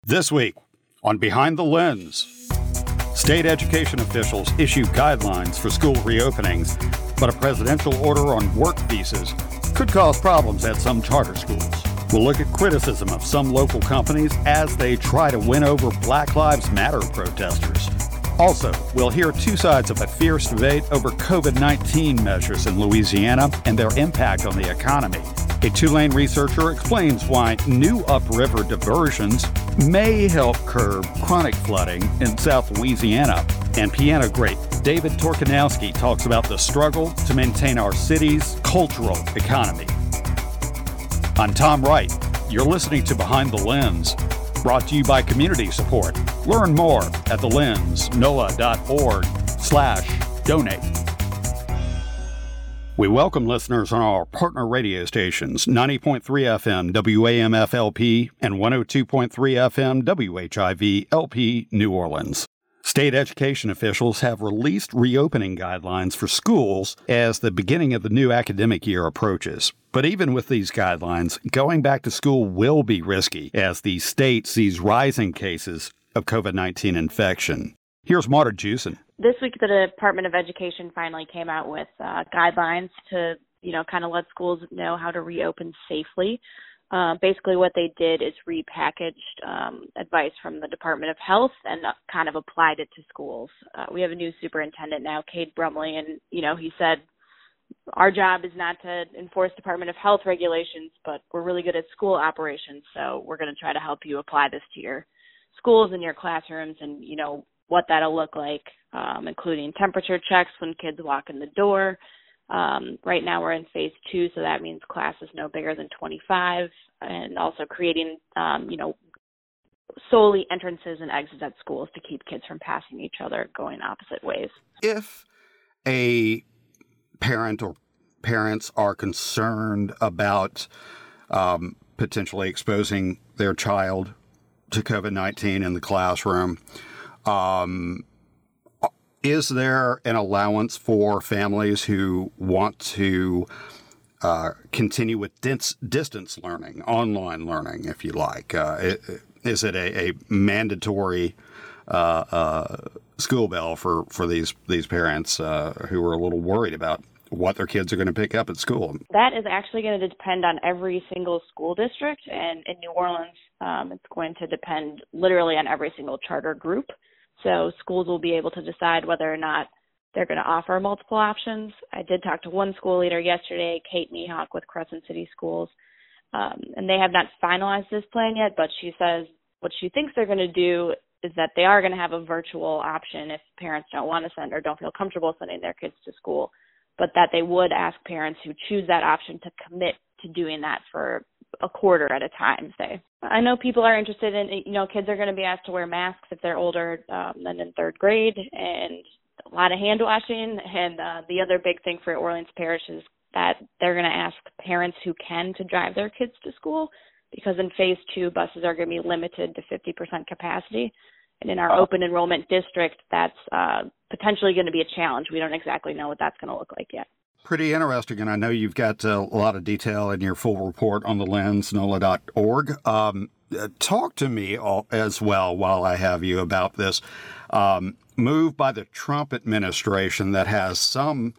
This week on Behind the Lens, state education officials issue guidelines for school reopenings, but a presidential order on work visas could cause problems at some charter schools. We'll look at criticism of some local companies as they try to win over Black Lives Matter protesters. Also, we'll hear two sides of a fierce debate over COVID-19 measures in Louisiana and their impact on the economy. A Tulane researcher explains why new upriver diversions may help curb chronic flooding in South Louisiana. And piano great David Torkanowski talks about the struggle to maintain our city's cultural economy. I'm Tom Wright. You're listening to Behind the Lens, brought to you by Community Support. Learn more at thelensnola.org/donate. We welcome listeners on our partner radio stations, 90.3 FM WAMF-LP and 102.3 FM WHIV-LP New Orleans. State education officials have released reopening guidelines for schools as the beginning of the new academic year approaches. But even with these guidelines, going back to school will be risky as the state sees rising cases of COVID-19 infection. Here's Marta Jewson. This week, the Department of Education finally came out with guidelines to, kind of let schools know how to reopen safely. Basically, what they did is repackaged advice from the Department of Health and kind of applied it to schools. We have a new superintendent now, Cade Brumley, and, he said, our job is not to enforce Department of Health regulations, but we're really good at school operations, so we're going to try to help you apply this to your schools and your classrooms and, what that'll look like, including temperature checks when kids walk in the door. Right now we're in phase 2, so that means classes no bigger than 25, and also creating, solely entrances and exits at schools to keep kids from passing each other going opposite ways. If a parent or parents are concerned about potentially exposing their child to COVID-19 in the classroom, is there an allowance for families who want to continue with distance learning, online learning, if you like? Is it a mandatory school bell for these parents who are a little worried about what their kids are going to pick up at school? That is actually going to depend on every single school district, and in New Orleans, it's going to depend literally on every single charter group. So schools will be able to decide whether or not they're going to offer multiple options. I did talk to one school leader yesterday, Kate Mehawk with Crescent City Schools, and they have not finalized this plan yet, but she says what she thinks they're going to do is that they are going to have a virtual option if parents don't want to send or don't feel comfortable sending their kids to school, but that they would ask parents who choose that option to commit to doing that for a quarter at a time, say. I know people are interested in, kids are going to be asked to wear masks if they're older than in third grade, and a lot of hand washing. And the other big thing for Orleans Parish is that they're going to ask parents who can to drive their kids to school, because in phase 2, buses are going to be limited to 50% capacity. And in our open enrollment district, that's potentially going to be a challenge. We don't exactly know what that's going to look like yet. Pretty interesting, and I know you've got a lot of detail in your full report on the lensnola.org. Talk to me as well, while I have you, about this move by the Trump administration that has some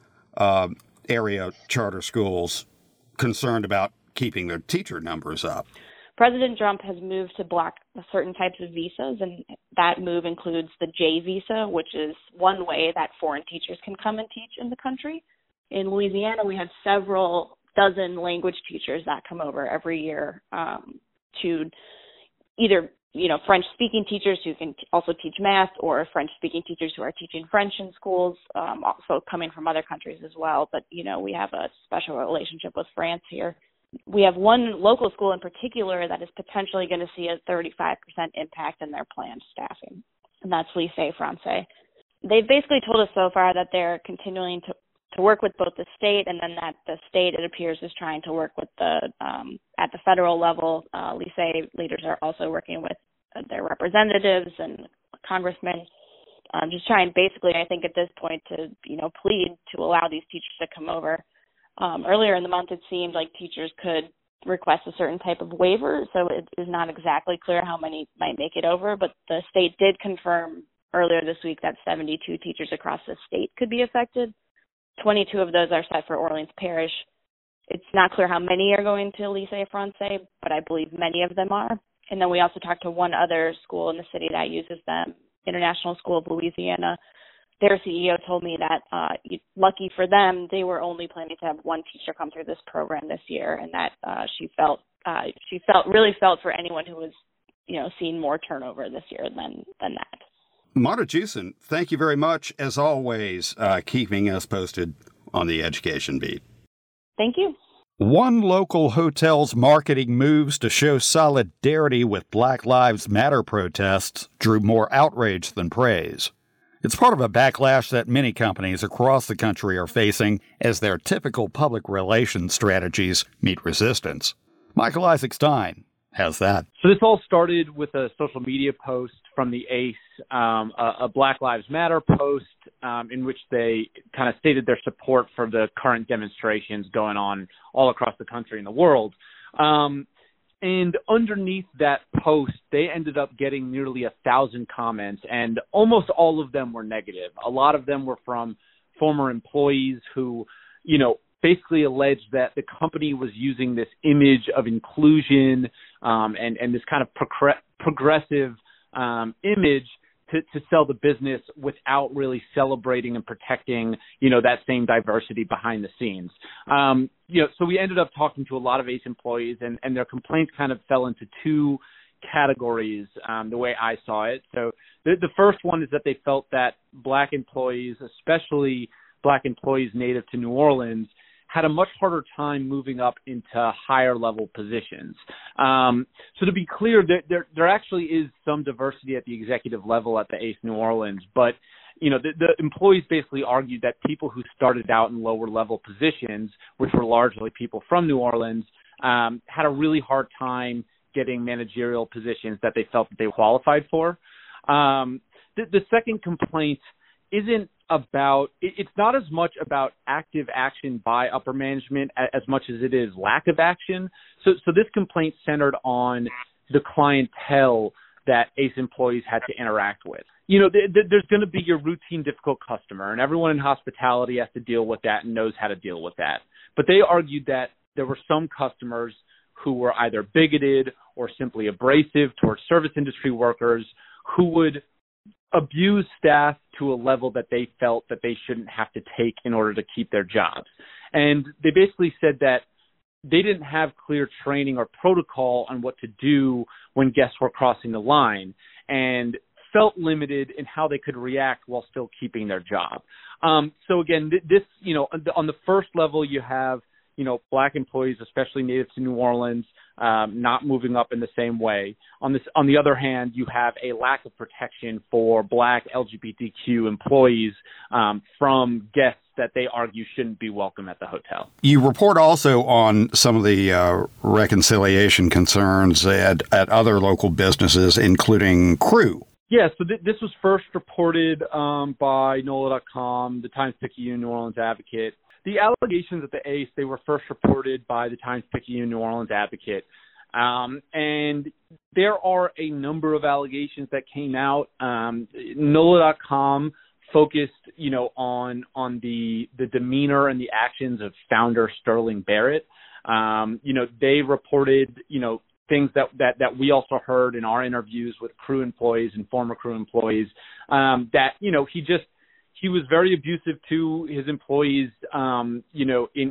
area charter schools concerned about keeping their teacher numbers up. President Trump has moved to block certain types of visas, and that move includes the J visa, which is one way that foreign teachers can come and teach in the country. In Louisiana, we have several dozen language teachers that come over every year to either, French-speaking teachers who can also teach math, or French-speaking teachers who are teaching French in schools, also coming from other countries as well. But, we have a special relationship with France here. We have one local school in particular that is potentially going to see a 35% impact in their planned staffing, and that's Lycée Français. They've basically told us so far that they're continuing to work with both the state, and then that the state, it appears, is trying to work with at the federal level. Lycée leaders are also working with their representatives and congressmen, just trying basically, I think at this point, to, plead to allow these teachers to come over. Earlier in the month, it seemed like teachers could request a certain type of waiver, so it is not exactly clear how many might make it over, but the state did confirm earlier this week that 72 teachers across the state could be affected. 22 of those are set for Orleans Parish. It's not clear how many are going to Lycée Francais, but I believe many of them are. And then we also talked to one other school in the city that uses them, International School of Louisiana. Their CEO told me that lucky for them, they were only planning to have one teacher come through this program this year, and that she really felt for anyone who was, seeing more turnover this year than that. Marta Jewson, thank you very much, as always, keeping us posted on the education beat. Thank you. One local hotel's marketing moves to show solidarity with Black Lives Matter protests drew more outrage than praise. It's part of a backlash that many companies across the country are facing as their typical public relations strategies meet resistance. Michael Isaac Stein has that. So this all started with a social media post from the ACE, a Black Lives Matter post in which they kind of stated their support for the current demonstrations going on all across the country and the world. And underneath that post, they ended up getting nearly 1,000 comments, and almost all of them were negative. A lot of them were from former employees who, basically alleged that the company was using this image of inclusion and this kind of progressive image to sell the business without really celebrating and protecting, that same diversity behind the scenes. So we ended up talking to a lot of ACE employees, and their complaints kind of fell into two categories, the way I saw it. So the first one is that they felt that Black employees, especially Black employees native to New Orleans, had a much harder time moving up into higher level positions. So to be clear, there actually is some diversity at the executive level at the ACE New Orleans, but the employees basically argued that people who started out in lower level positions, which were largely people from New Orleans, had a really hard time getting managerial positions that they felt that they qualified for. The second complaint isn't about, it's not as much about active action by upper management as much as it is lack of action. So this complaint centered on the clientele that ACE employees had to interact with. There's going to be your routine difficult customer, and everyone in hospitality has to deal with that and knows how to deal with that. But they argued that there were some customers who were either bigoted or simply abrasive towards service industry workers who would abuse staff to a level that they felt that they shouldn't have to take in order to keep their jobs. And they basically said that they didn't have clear training or protocol on what to do when guests were crossing the line, and felt limited in how they could react while still keeping their job. So again, this, on the first level, you have, Black employees, especially native to New Orleans, not moving up in the same way. On the other hand, you have a lack of protection for Black LGBTQ employees from guests that they argue shouldn't be welcome at the hotel. You report also on some of the reconciliation concerns at other local businesses, including Crew. Yeah, so this was first reported by NOLA.com, the Times-Picayune New Orleans Advocate. The allegations at the ACE, they were first reported by the Times-Picayune New Orleans Advocate. And there are a number of allegations that came out. NOLA.com focused, on the demeanor and the actions of founder Sterling Barrett. They reported, things that we also heard in our interviews with Crew employees and former Crew employees, that, he was very abusive to his employees, he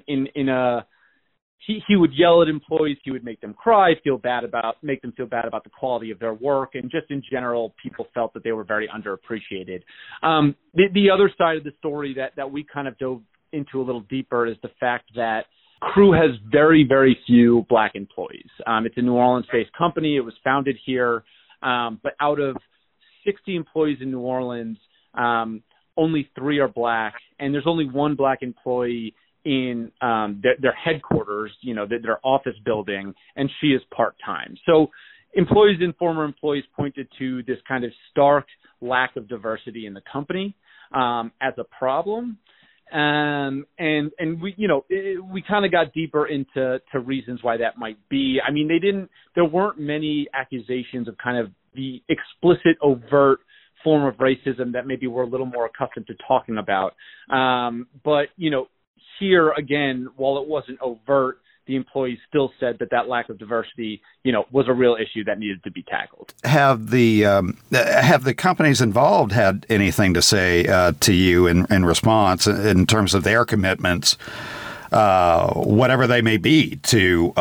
would yell at employees, he would make them cry, make them feel bad about the quality of their work, and just in general, people felt that they were very underappreciated. The other side of the story that we kind of dove into a little deeper is the fact that Crew has very, very few Black employees. It's a New Orleans-based company. It was founded here, but out of 60 employees in New Orleans, only 3 are Black, and there's only 1 Black employee in their headquarters, their office building, and she is part-time. So employees and former employees pointed to this kind of stark lack of diversity in the company as a problem. And we, we kind of got deeper into reasons why that might be. I mean, there weren't many accusations of kind of the explicit, overt form of racism that maybe we're a little more accustomed to talking about. But, here again, while it wasn't overt, the employees still said that lack of diversity, was a real issue that needed to be tackled. Have the companies involved had anything to say to you in response in terms of their commitments, whatever they may be, to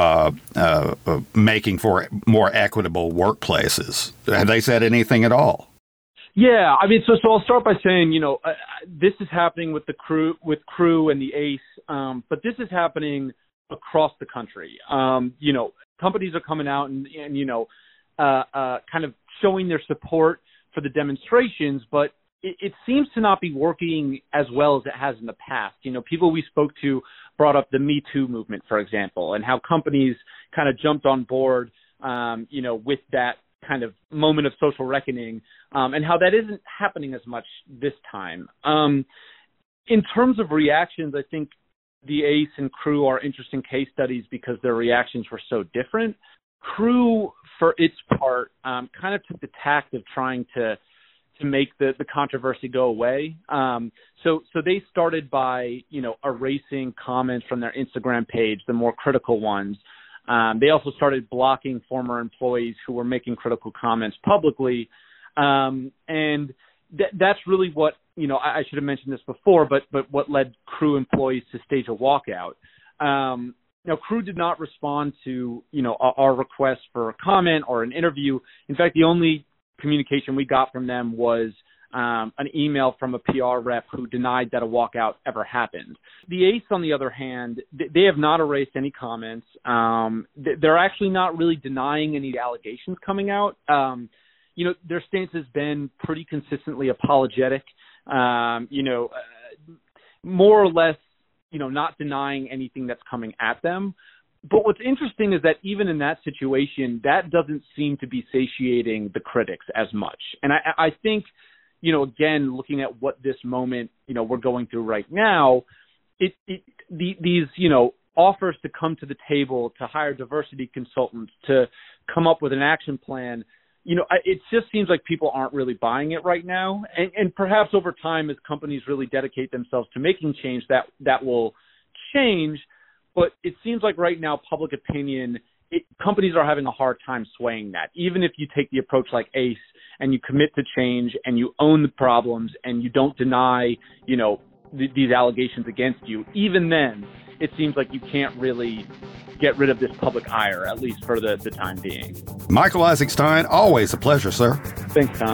making for more equitable workplaces? Have they said anything at all? Yeah, I mean, so I'll start by saying, this is happening with Crew and the ACE, but this is happening across the country. Companies are coming out and kind of showing their support for the demonstrations, but it seems to not be working as well as it has in the past. People we spoke to brought up the Me Too movement, for example, and how companies kind of jumped on board, with that kind of moment of social reckoning, and how that isn't happening as much this time. In terms of reactions, I think the ACE and Crew are interesting case studies because their reactions were so different. Crew, for its part, kind of took the tact of trying to make the controversy go away. So they started by, erasing comments from their Instagram page, the more critical ones. They also started blocking former employees who were making critical comments publicly. And that's really what, I should have mentioned this before, but what led Crew employees to stage a walkout. Now, Crew did not respond to, our request for a comment or an interview. In fact, the only communication we got from them was an email from a PR rep who denied that a walkout ever happened. The ACE, on the other hand, they have not erased any comments. They're actually not really denying any allegations coming out. Their stance has been pretty consistently apologetic, more or less, not denying anything that's coming at them. But what's interesting is that even in that situation, that doesn't seem to be satiating the critics as much. And I think, again, looking at what this moment, we're going through right now, these offers to come to the table, to hire diversity consultants, to come up with an action plan, it just seems like people aren't really buying it right now. And perhaps over time, as companies really dedicate themselves to making change, that will change. But it seems like right now, public opinion, companies are having a hard time swaying that. Even if you take the approach like ACE and you commit to change and you own the problems and you don't deny, these allegations against you, even then, it seems like you can't really get rid of this public ire, at least for the time being. Michael Isaac Stein, always a pleasure, sir. Thanks, Tom.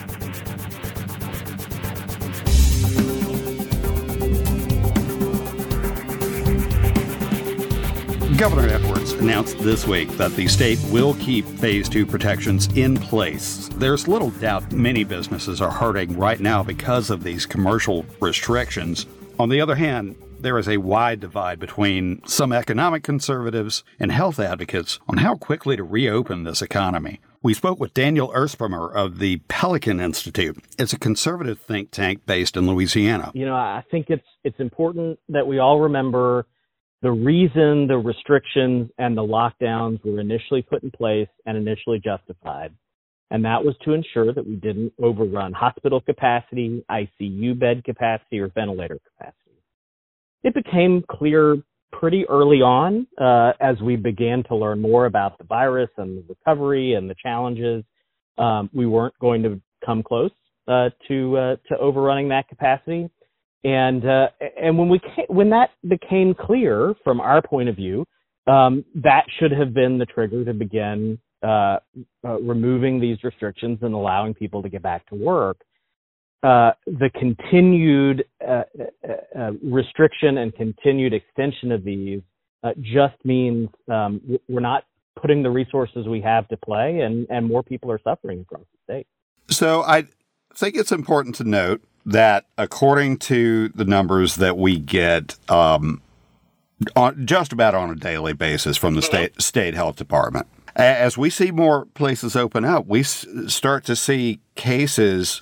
Governor Edwards announced this week that the state will keep Phase 2 protections in place. There's little doubt many businesses are hurting right now because of these commercial restrictions. On the other hand, there is a wide divide between some economic conservatives and health advocates on how quickly to reopen this economy. We spoke with Daniel Ersprimer of the Pelican Institute. It's a conservative think tank based in Louisiana. I think it's important that we all remember the reason the restrictions and the lockdowns were initially put in place and initially justified. And that was to ensure that we didn't overrun hospital capacity, ICU bed capacity, or ventilator capacity. It became clear pretty early on, as we began to learn more about the virus and the recovery and the challenges, we weren't going to come close to overrunning that capacity. And when that became clear from our point of view, that should have been the trigger to begin removing these restrictions and allowing people to get back to work. The continued restriction and continued extension of these just means we're not putting the resources we have to play, and more people are suffering across the state. So I think it's important to note that according to the numbers that we get on just about on a daily basis from the state health department, as we see more places open up, we start to see cases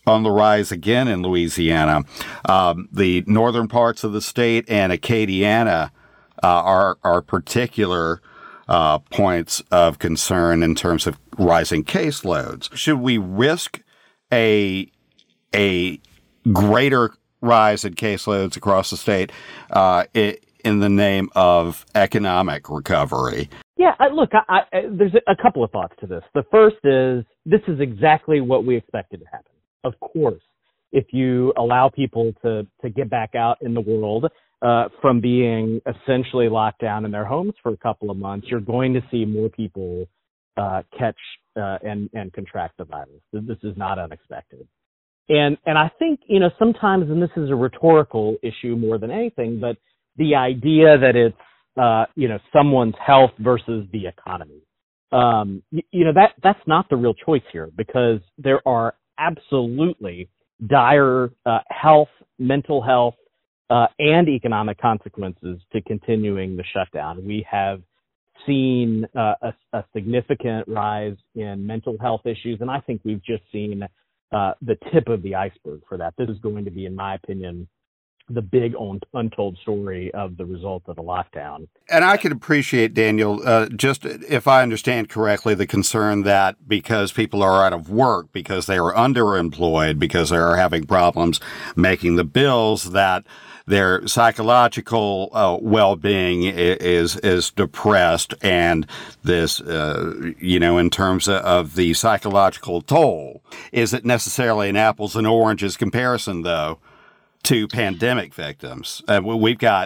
on the rise again in Louisiana. The northern parts of the state and Acadiana are particular points of concern in terms of rising caseloads. Should we risk a greater rise in caseloads across the state in the name of economic recovery? Yeah, look, there's a couple of thoughts to this. The first is this is exactly what we expected to happen. Of course, if you allow people to get back out in the world from being essentially locked down in their homes for a couple of months, you're going to see more people catch and contract the virus. This is not unexpected. And I think, sometimes, and this is a rhetorical issue more than anything, but the idea that it's, someone's health versus the economy, that's not the real choice here, because there are absolutely dire health, mental health, and economic consequences to continuing the shutdown. We have seen a significant rise in mental health issues, and I think we've just seen the tip of the iceberg for that. This is going to be, in my opinion, the big untold story of the result of the lockdown. And I can appreciate, Daniel, just if I understand correctly, the concern that because people are out of work, because they are underemployed, because they are having problems making the bills, that their psychological well-being is depressed, and this, in terms of the psychological toll. Is it necessarily an apples and oranges comparison, though, to pandemic victims? We've got,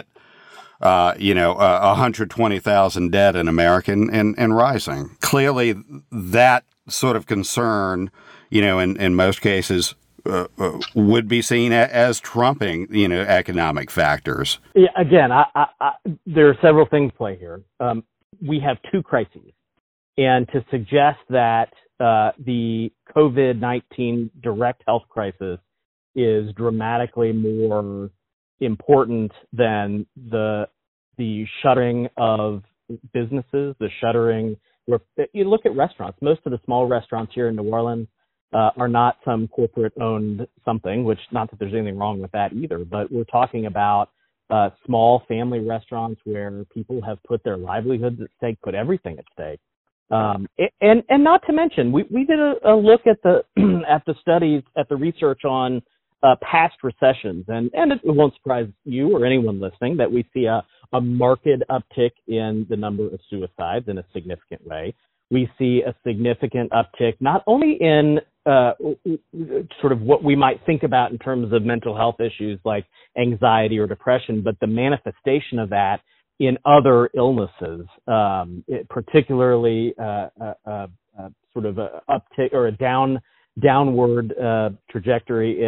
120,000 dead in America and rising. Clearly, that sort of concern, in most cases, would be seen as trumping, economic factors. Yeah, again, there are several things at play here. We have two crises, and to suggest that the COVID-19 direct health crisis is dramatically more important than the shuttering of businesses, the shuttering. You look at restaurants. Most of the small restaurants here in New Orleans are not some corporate-owned something, which not that there's anything wrong with that either, but we're talking about small family restaurants where people have put their livelihoods at stake, put everything at stake. And not to mention, we did a look at the at the studies, at the research on past recessions, and it won't surprise you or anyone listening that we see a marked uptick in the number of suicides in a significant way. We see a significant uptick not only in sort of what we might think about in terms of mental health issues like anxiety or depression, but the manifestation of that in other illnesses, particularly sort of a uptick or a downward trajectory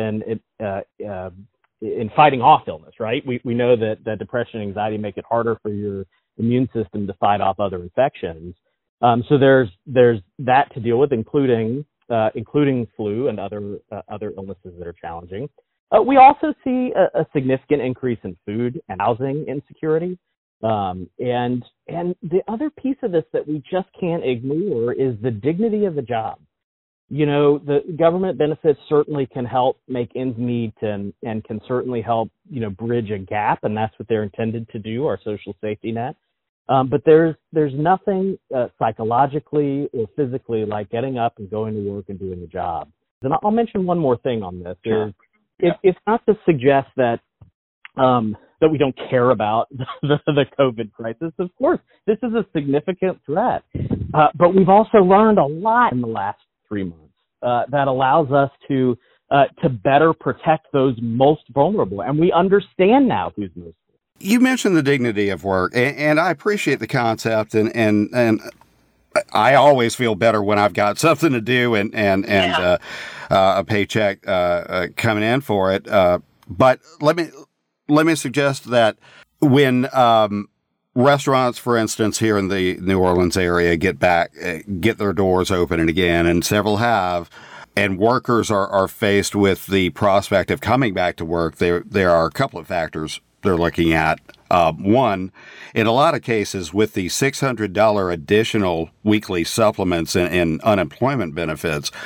in fighting off illness, right? We know that depression and anxiety make it harder for your immune system to fight off other infections. So there's that to deal with, including flu and other illnesses that are challenging. We also see a significant increase in food and housing insecurity. And the other piece of this that we just can't ignore is the dignity of the job. The government benefits certainly can help make ends meet and can certainly help, bridge a gap, and that's what they're intended to do, our social safety net. But there's nothing psychologically or physically like getting up and going to work and doing the job. And I'll mention one more thing on this. Sure. It's not to suggest that we don't care about the COVID crisis. Of course, this is a significant threat. But we've also learned a lot in the last 3 months that allows us to better protect those most vulnerable. And we understand now who's most vulnerable. You mentioned the dignity of work, and I appreciate the concept, and I always feel better when I've got something to do and a paycheck coming in for it. But let me suggest that when restaurants, for instance, here in the New Orleans area get their doors open again, and several have, and workers are faced with the prospect of coming back to work, there are a couple of factors they're looking at. One, in a lot of cases, with the $600 additional weekly supplements in unemployment benefits,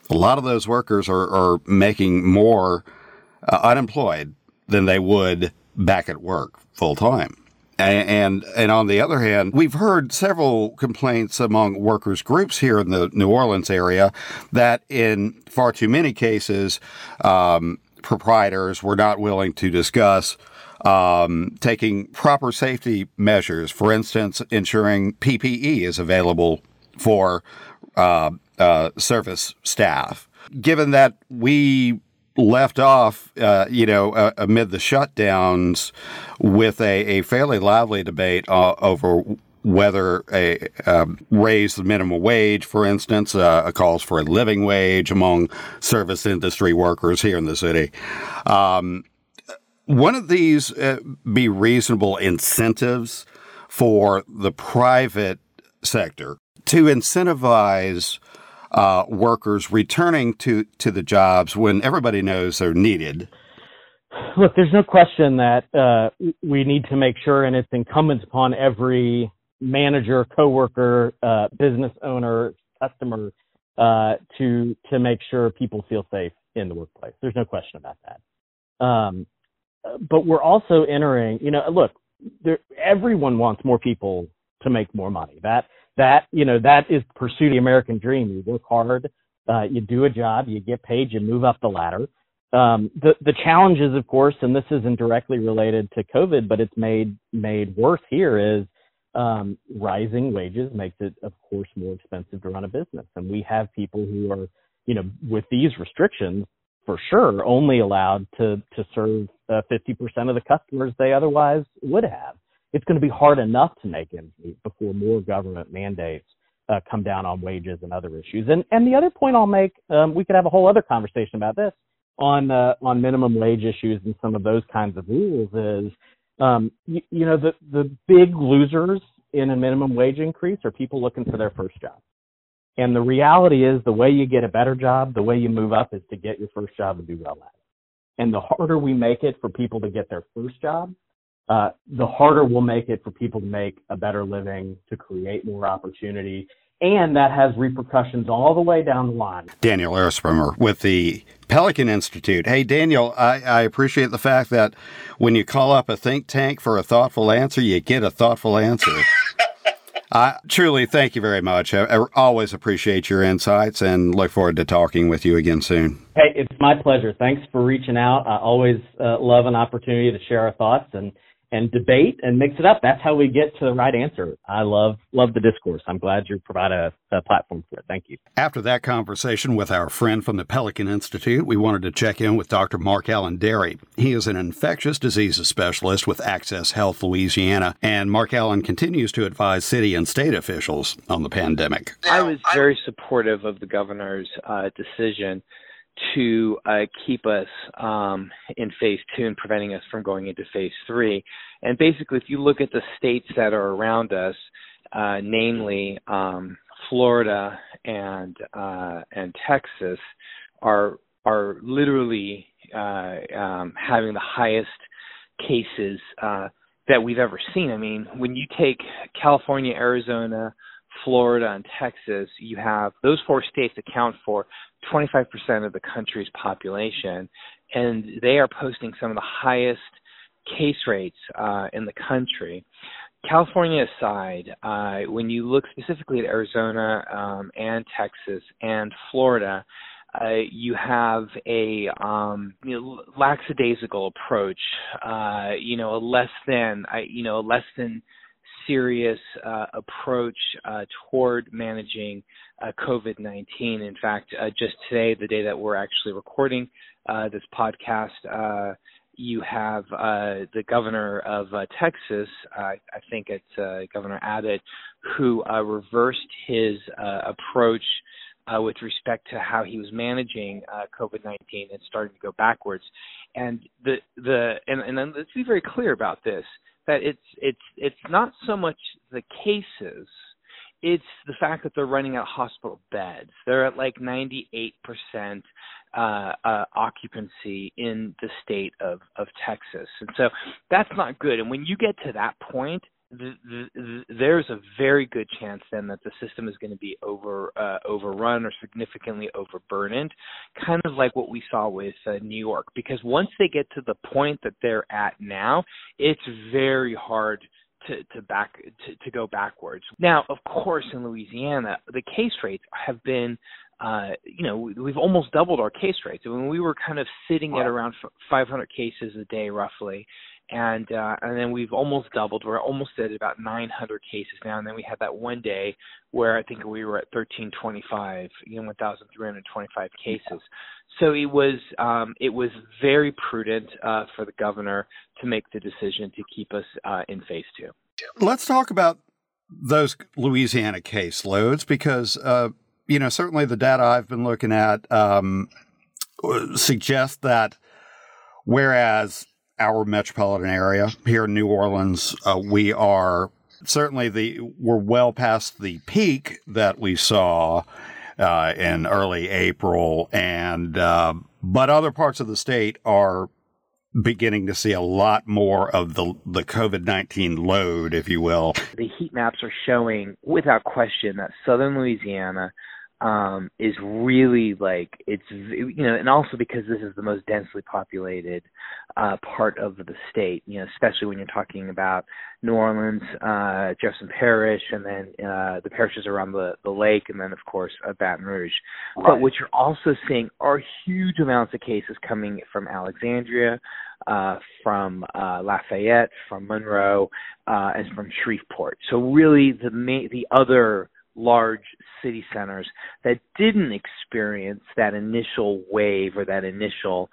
A lot of those workers are making more unemployed than they would back at work full time. And on the other hand, we've heard several complaints among workers' groups here in the New Orleans area that in far too many cases, proprietors were not willing to discuss taking proper safety measures. For instance, ensuring PPE is available for service staff. Given that we left off, amid the shutdowns with a fairly lively debate over whether raise the minimum wage, for instance, calls for a living wage among service industry workers here in the city. One of these be reasonable incentives for the private sector to incentivize workers returning to the jobs when everybody knows they're needed? Look, there's no question that we need to make sure, and it's incumbent upon every manager, coworker, business owner, customer to make sure people feel safe in the workplace. There's no question about that. But we're also entering, look, everyone wants more people to make more money. That is pursue the American dream. You work hard, you do a job, you get paid, you move up the ladder. The challenge is, of course, and this isn't directly related to COVID, but it's made worse here, is rising wages makes it, of course, more expensive to run a business. And we have people who are, with these restrictions, for sure, only allowed to serve 50% of the customers they otherwise would have. It's going to be hard enough to make ends meet before more government mandates come down on wages and other issues. And the other point I'll make, we could have a whole other conversation about this on minimum wage issues and some of those kinds of rules is, the big losers in a minimum wage increase are people looking for their first job. And the reality is the way you get a better job, the way you move up is to get your first job and do well at it. And the harder we make it for people to get their first job, the harder we'll make it for people to make a better living, to create more opportunity. And that has repercussions all the way down the line. Daniel Erspringer with the Pelican Institute. Hey, Daniel, I appreciate the fact that when you call up a think tank for a thoughtful answer, you get a thoughtful answer. I truly thank you very much. I always appreciate your insights and look forward to talking with you again soon. Hey, it's my pleasure. Thanks for reaching out. I always love an opportunity to share our thoughts and debate and mix it up. That's how we get to the right answer. I love the discourse. I'm glad you provide a platform for it. Thank you. After that conversation with our friend from the Pelican Institute, we wanted to check in with Dr. Mark Allen Derry. He is an infectious diseases specialist with Access Health Louisiana, and Mark Allen continues to advise city and state officials on the pandemic. I was very supportive of the governor's decision to keep us in phase 2 and preventing us from going into phase 3. And basically, if you look at the states that are around us, namely Florida and Texas, are literally having the highest cases that we've ever seen. I mean, when you take California, Arizona, Florida, and Texas, you have those 4 states account for 25% of the country's population, and they are posting some of the highest case rates in the country. California aside, when you look specifically at Arizona and Texas and Florida, you have a lackadaisical approach, a less than serious approach toward managing COVID-19. In fact, just today, the day that we're actually recording this podcast, you have the governor of Texas, I think it's Governor Abbott, who reversed his approach with respect to how he was managing COVID-19 and starting to go backwards. And and then let's be very clear about this, that it's not so much the cases, it's the fact that they're running out of hospital beds. They're at like 98% occupancy in the state of Texas. And so that's not good. And when you get to that point, there's a very good chance then that the system is going to be overrun or significantly overburdened, kind of like what we saw with New York. Because once they get to the point that they're at now, it's very hard to go backwards. Now, of course, in Louisiana, the case rates have been, we've almost doubled our case rates. I mean, we were kind of sitting at around 500 cases a day, roughly. And then we've almost doubled. We're almost at about 900 cases now. And then we had that one day where I think we were at 1,325, 1,325 cases. So it was very prudent for the governor to make the decision to keep us in phase 2. Let's talk about those Louisiana caseloads because, certainly the data I've been looking at suggests that whereas our metropolitan area here in New Orleans, we are certainly we're well past the peak that we saw in early April, and but other parts of the state are beginning to see a lot more of the COVID-19 load, if you will. The heat maps are showing, without question, that southern Louisiana is really and also because this is the most densely populated part of the state, especially when you're talking about New Orleans, Jefferson Parish, and then the parishes around the lake, and then, of course, Baton Rouge. Right. But what you're also seeing are huge amounts of cases coming from Alexandria, from Lafayette, from Monroe, and from Shreveport. So really the other large city centers that didn't experience that initial wave or that initial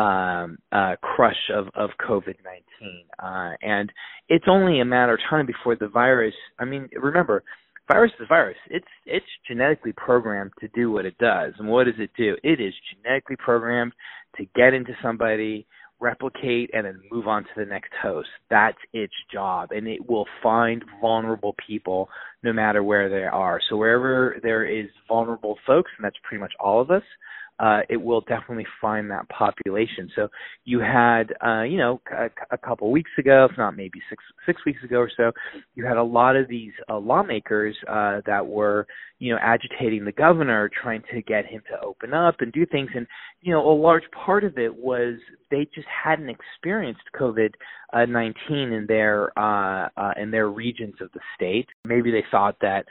crush of COVID-19. And it's only a matter of time before the virus, remember, virus is virus. It's genetically programmed to do what it does. And what does it do? It is genetically programmed to get into somebody, replicate, and then move on to the next host. That's its job, and it will find vulnerable people no matter where they are. So wherever there is vulnerable folks, and that's pretty much all of us, it will definitely find that population. So you had, a couple weeks ago, if not maybe six weeks ago or so, you had a lot of these lawmakers that were, agitating the governor, trying to get him to open up and do things. And, a large part of it was they just hadn't experienced COVID-19 in their regions of the state. Maybe they thought that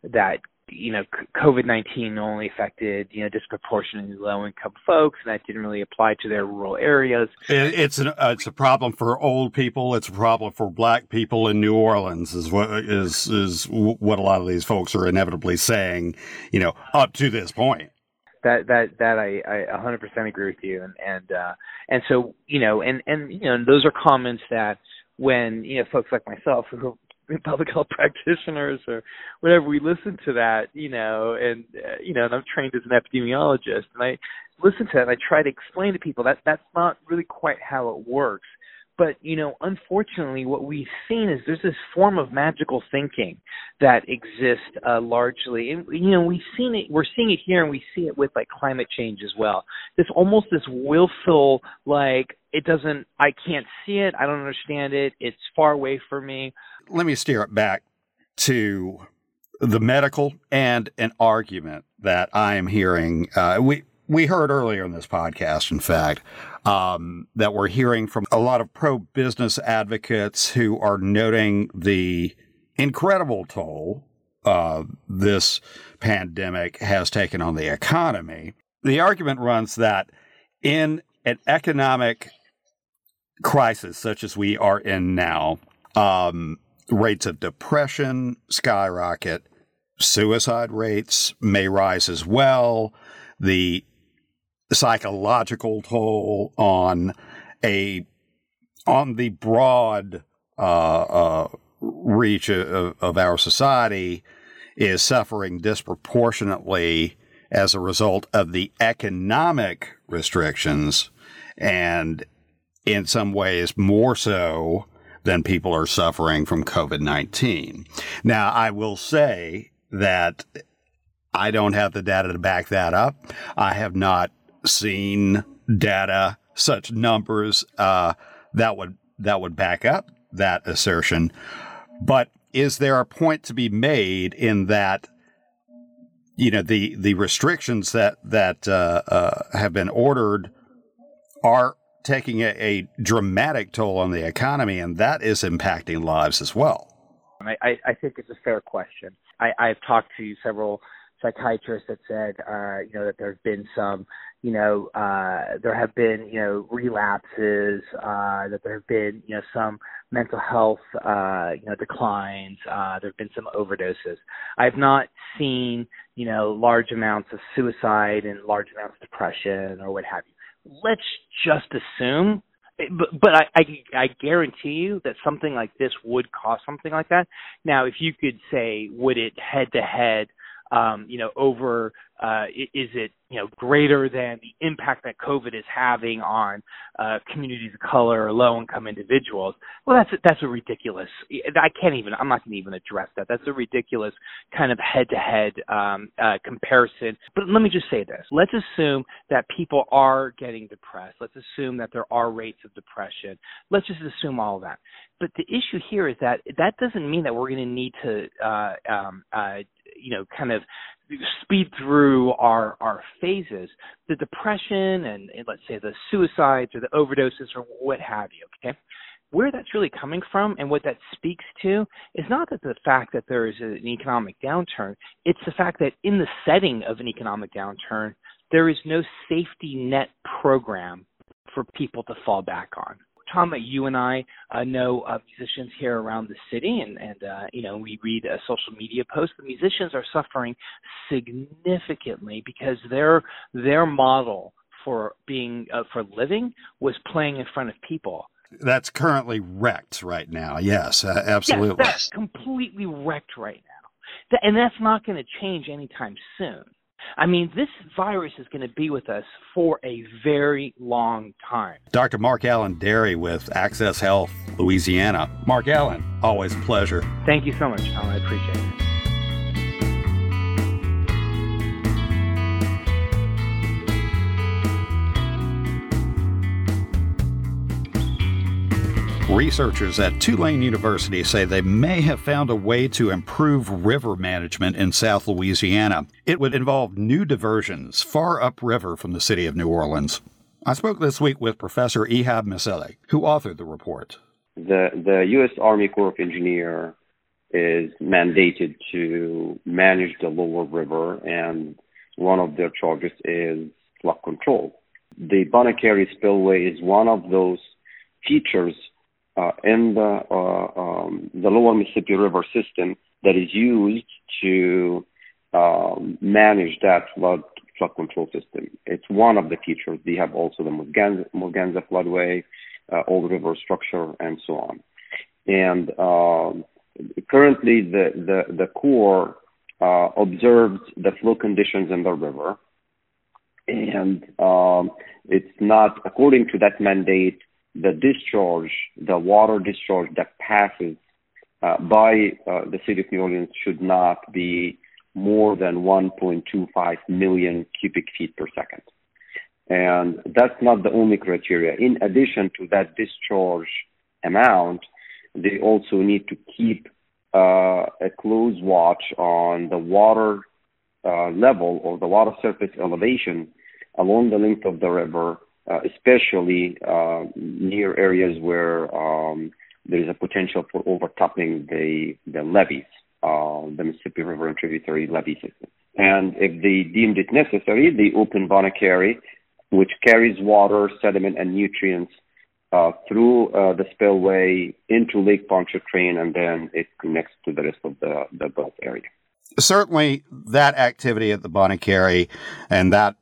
COVID-19 only affected, disproportionately low-income folks, and that didn't really apply to their rural areas. It's a problem for old people. It's a problem for Black people in New Orleans. Is what a lot of these folks are inevitably saying, up to this point. That I 100% agree with you, and so and those are comments that when folks like myself who are public health practitioners or whatever, we listen to that, and I'm trained as an epidemiologist, and I listen to that and I try to explain to people that that's not really quite how it works. But, unfortunately, what we've seen is there's this form of magical thinking that exists largely. And, we're seeing it here, and we see it with, climate change as well. This willful, I can't see it, I don't understand it, it's far away from me. Let me steer it back to the medical and an argument that I am hearing. We heard earlier in this podcast, in fact, that we're hearing from a lot of pro-business advocates who are noting the incredible toll this pandemic has taken on the economy. The argument runs that in an economic crisis such as we are in now, rates of depression skyrocket, suicide rates may rise as well. The psychological toll on the broad reach of our society is suffering disproportionately as a result of the economic restrictions, and in some ways more so than people are suffering from COVID-19. Now, I will say that I don't have the data to back that up. I have not seen data, such numbers that would back up that assertion. But is there a point to be made in that, the restrictions that have been ordered are taking a dramatic toll on the economy, and that is impacting lives as well? I think it's a fair question. I've talked to several psychiatrists that said, that there's been some, there have been, relapses, that there have been, some mental health, declines. There have been some overdoses. I've not seen, large amounts of suicide and large amounts of depression or what have you. Let's just assume. But I guarantee you that something like this would cause something like that. Now, if you could say, would it head to head, is it, greater than the impact that COVID is having on communities of color or low-income individuals? Well, that's a ridiculous. I'm not going to even address that. That's a ridiculous kind of head-to-head comparison. But let me just say this. Let's assume that people are getting depressed. Let's assume that there are rates of depression. Let's just assume all of that. But the issue here is that doesn't mean that we're going to need to, kind of speed through our phases. The depression and let's say the suicides or the overdoses or what have you, okay? Where that's really coming from and what that speaks to is not that the fact that there is an economic downturn, it's the fact that in the setting of an economic downturn, there is no safety net program for people to fall back on. Tom, you and I know musicians here around the city, and we read social media posts. The musicians are suffering significantly because their model for being for living was playing in front of people. That's currently wrecked right now. Yes, absolutely. Yes, that's completely wrecked right now, and that's not going to change anytime soon. I mean, this virus is going to be with us for a very long time. Dr. Mark Alan Derry with Access Health, Louisiana. Mark Alan, always a pleasure. Thank you so much, Tom. I appreciate it. Researchers at Tulane University say they may have found a way to improve river management in South Louisiana. It would involve new diversions far upriver from the city of New Orleans. I spoke this week with Professor Ihab Mesele, who authored the report. The U.S. Army Corps of Engineers is mandated to manage the lower river, and one of their charges is flood control. The Bonnet Carré Spillway is one of those features in the lower Mississippi River system that is used to manage that flood control system. It's one of the features. We have also the Morganza floodway, Old River structure, and so on. And currently, the Corps observes the flow conditions in the river, and it's not, according to that mandate, the water discharge that passes by the city of New Orleans should not be more than 1.25 million cubic feet per second. And that's not the only criteria. In addition to that discharge amount, they also need to keep a close watch on the water level or the water surface elevation along the length of the river, especially near areas where there is a potential for overtopping the levees, the Mississippi River and tributary levee system. And if they deemed it necessary, they open Bonnet Carré, which carries water, sediment, and nutrients through the spillway into Lake Pontchartrain, and then it connects to the rest of the Gulf area. Certainly, that activity at the Bonnet Carré and that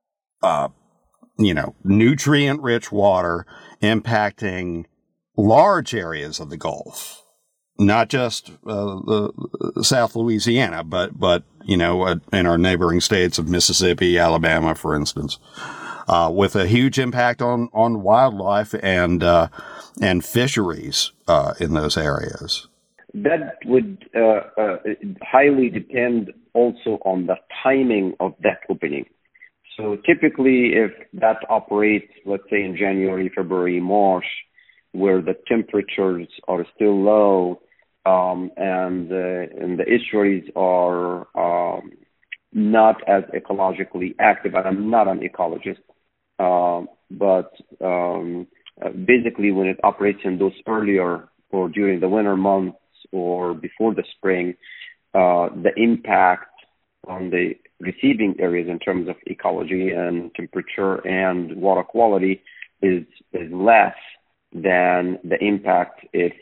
nutrient-rich water impacting large areas of the Gulf, not just South Louisiana, but in our neighboring states of Mississippi, Alabama, for instance, with a huge impact on wildlife and fisheries in those areas. That would highly depend also on the timing of that opening. So typically, if that operates, let's say in January, February, March, where the temperatures are still low and the estuaries are not as ecologically active. And I'm not an ecologist, but basically when it operates in those earlier or during the winter months or before the spring, the impact on the receiving areas in terms of ecology and temperature and water quality is less than the impact if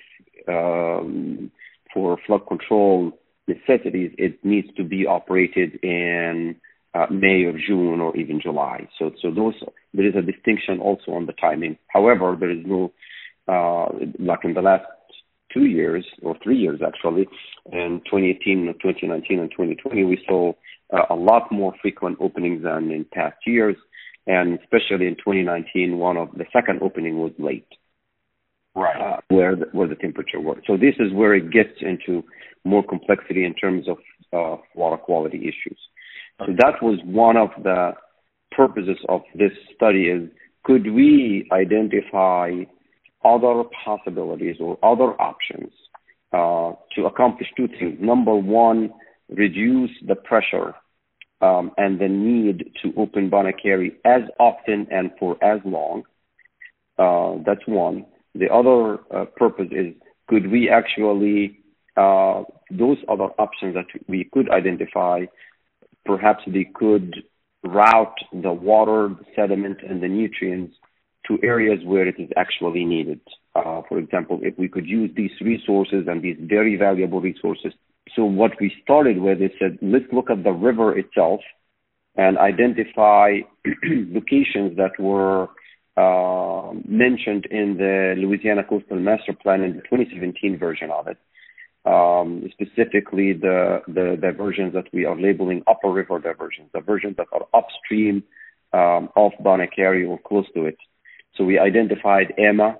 for flood control necessities it needs to be operated in May or June or even July. So there is a distinction also on the timing. However, there is no like in the last 2 years or 3 years actually, in 2018, 2019, and 2020, we saw a lot more frequent openings than in past years, and especially in 2019, the second opening was late, right? Where the temperature was. So this is where it gets into more complexity in terms of water quality issues. So that was one of the purposes of this study: is could we identify other possibilities or other options to accomplish two things. Number one, reduce the pressure and the need to open Bonnet Carré as often and for as long. That's one. The other purpose is, could we actually, those other options that we could identify, perhaps they could route the water, the sediment, and the nutrients to areas where it is actually needed. For example, if we could use these resources and these very valuable resources. So what we started with is said, let's look at the river itself and identify locations that were mentioned in the Louisiana Coastal Master Plan in the 2017 version of it. Specifically the diversions that we are labeling upper river diversions, the versions that are upstream of Bonnet Carré or close to it. So we identified Emma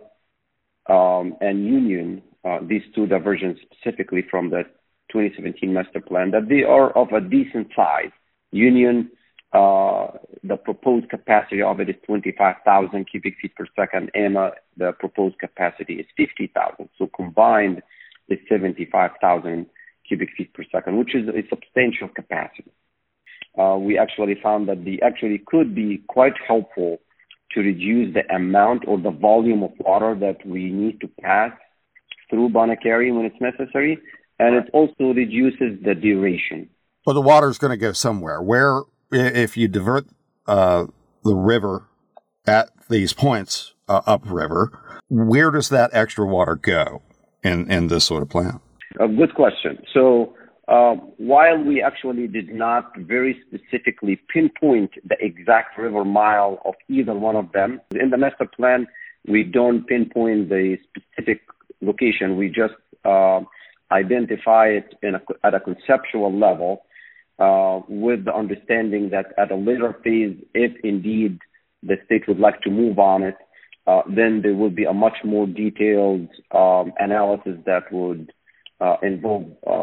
and Union, these two diversions specifically from the 2017 master plan, that they are of a decent size. Union, the proposed capacity of it is 25,000 cubic feet per second. Emma, the proposed capacity is 50,000. So combined is 75,000 cubic feet per second, which is a substantial capacity. We actually found that they actually could be quite helpful to reduce the amount or the volume of water that we need to pass through Bonnet Carré when it's necessary, and it also reduces the duration. Well, the water is going to go somewhere. Where, if you divert the river at these points upriver, where does that extra water go in this sort of plan? A good question. So while we actually did not very specifically pinpoint the exact river mile of either one of them, in the master plan, we don't pinpoint the specific location. We just identify it at a conceptual level with the understanding that at a later phase, if indeed the state would like to move on it, then there will be a much more detailed analysis that would involve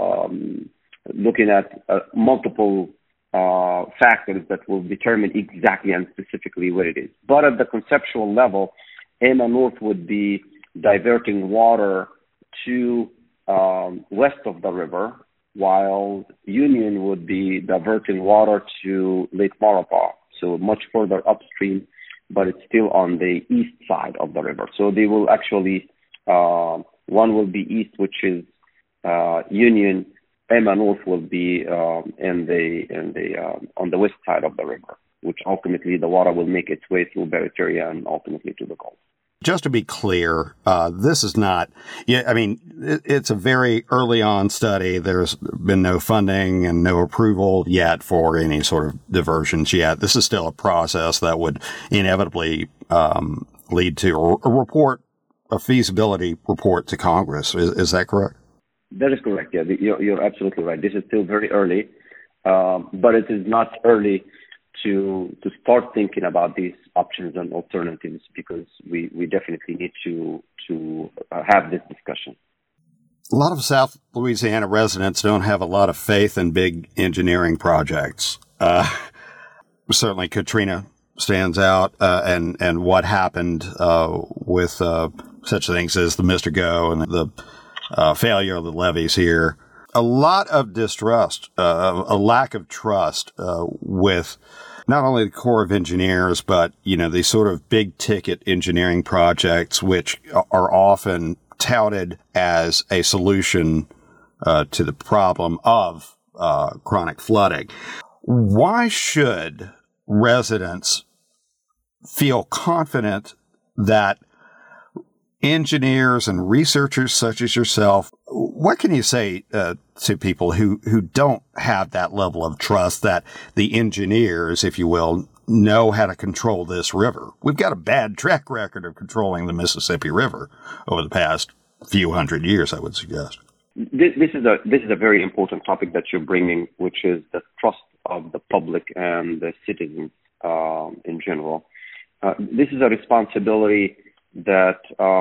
looking at multiple factors that will determine exactly and specifically where it is. But at the conceptual level, Emma North would be diverting water to west of the river, while Union would be diverting water to Lake Maurepas, so much further upstream, but it's still on the east side of the river. So they will actually, one will be east, which is Union. Emma North will be on the west side of the river, which ultimately the water will make its way through Barataria and ultimately to the Gulf. Just to be clear, this is not, it's a very early on study. There's been no funding and no approval yet for any sort of diversions yet. This is still a process that would inevitably lead to a feasibility report to Congress. Is that correct? That is correct. Yeah, you're absolutely right. This is still very early, but it is not early to start thinking about these options and alternatives, because we definitely need to have this discussion. A lot of South Louisiana residents don't have a lot of faith in big engineering projects. Certainly, Katrina stands out, and what happened with such things as the Mr. Go and the failure of the levees here. A lot of distrust, a lack of trust with not only the Corps of Engineers, but, these sort of big ticket engineering projects, which are often touted as a solution to the problem of chronic flooding. Why should residents feel confident that engineers and researchers such as yourself, what can you say to people who don't have that level of trust that the engineers, if you will, know how to control this river? We've got a bad track record of controlling the Mississippi River over the past few hundred years, I would suggest. This is a very important topic that you're bringing, which is the trust of the public and the citizens in general. This is a responsibility that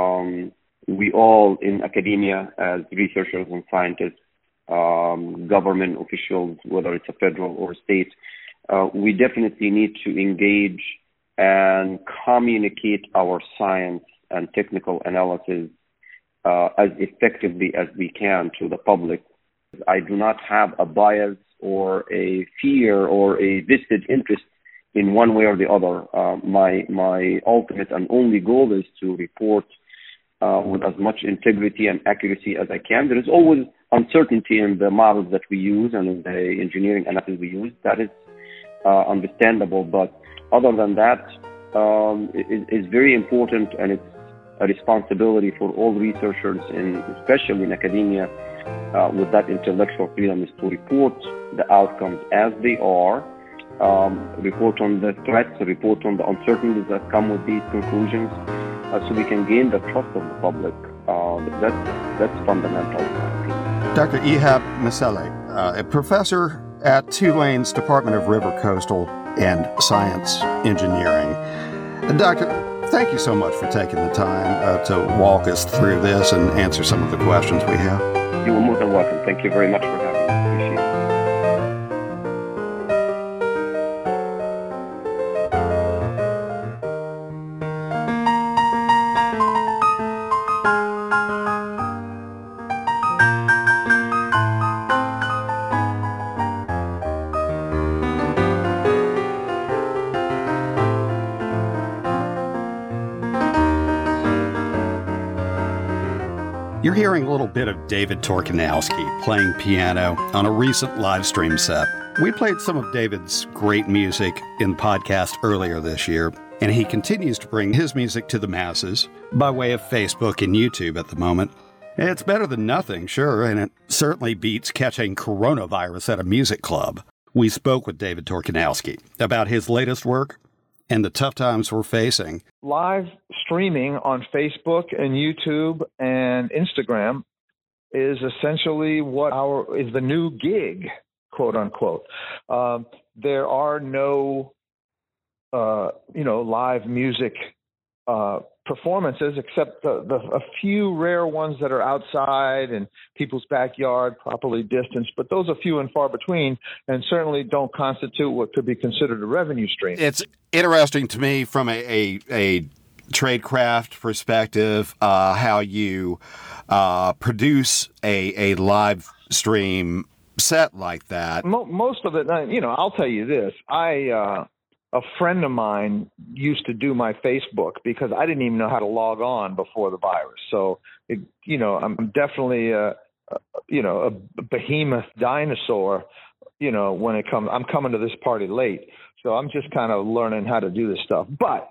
we all in academia, as researchers and scientists, government officials, whether it's a federal or state, we definitely need to engage and communicate our science and technical analysis as effectively as we can to the public. I do not have a bias or a fear or a vested interest in one way or the other. My ultimate and only goal is to report with as much integrity and accuracy as I can. There is always uncertainty in the models that we use and in the engineering analysis we use. That is understandable, but other than that, it is very important, and it's a responsibility for all researchers, especially in academia, with that intellectual freedom, is to report the outcomes as they are, report on the threats, report on the uncertainties that come with these conclusions, so we can gain the trust of the public. That's fundamental. Dr. Ihab Mesele, a professor at Tulane's Department of River, Coastal, and Science Engineering. Doctor, thank you so much for taking the time to walk us through this and answer some of the questions we have. You are more than welcome. Thank you very much for having me. Appreciate it. You're hearing a little bit of David Torkanowski playing piano on a recent live stream set. We played some of David's great music in the podcast earlier this year, and he continues to bring his music to the masses by way of Facebook and YouTube at the moment. It's better than nothing, sure, and it certainly beats catching coronavirus at a music club. We spoke with David Torkanowski about his latest work and the tough times we're facing. Live streaming on Facebook and YouTube and Instagram is essentially is the new gig, quote unquote. There are no, live music performances, except a few rare ones that are outside in people's backyard, properly distanced, but those are few and far between, and certainly don't constitute what could be considered a revenue stream. It's interesting to me from a tradecraft perspective, how you produce a live stream set like that. Most of it, I'll tell you this, a friend of mine used to do my Facebook because I didn't even know how to log on before the virus. So, I'm definitely a behemoth dinosaur, when it comes, I'm coming to this party late. So I'm just kind of learning how to do this stuff. But,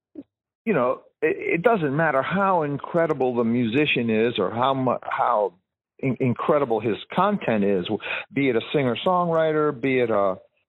it doesn't matter how incredible the musician is or how incredible his content is, be it a singer-songwriter, be it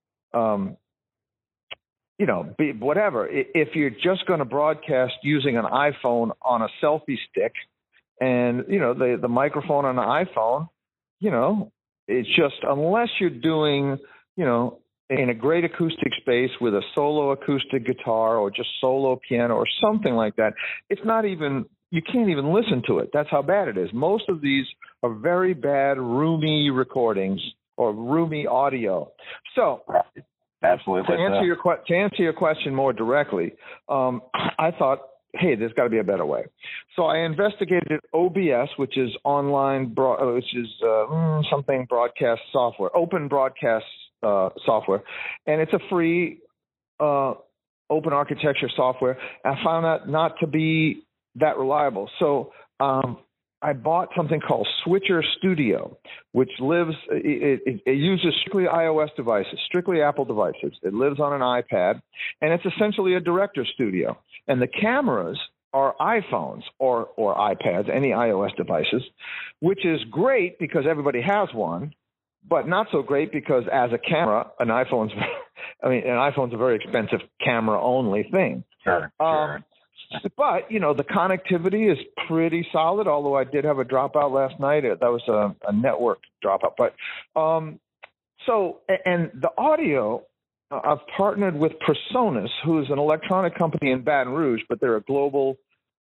whatever. If you're just going to broadcast using an iPhone on a selfie stick and, the microphone on the iPhone, it's just, unless you're doing, in a great acoustic space with a solo acoustic guitar or just solo piano or something like that, it's not even, you can't even listen to it. That's how bad it is. Most of these are very bad, roomy recordings or roomy audio. So, absolutely. To answer your question more directly, I thought, hey, there's got to be a better way. So I investigated OBS, which is something broadcast software, open broadcast software, and it's a free open architecture software. I found that not to be that reliable. So I bought something called Switcher Studio, which it uses strictly iOS devices, strictly Apple devices. It lives on an iPad, and it's essentially a director studio. And the cameras are iPhones or iPads, any iOS devices, which is great because everybody has one, but not so great because as a camera, an iPhone's a very expensive camera-only thing. Sure. But, the connectivity is pretty solid, although I did have a dropout last night. That was a network dropout. But and the audio, I've partnered with Presonus, who's an electronic company in Baton Rouge, but they're a global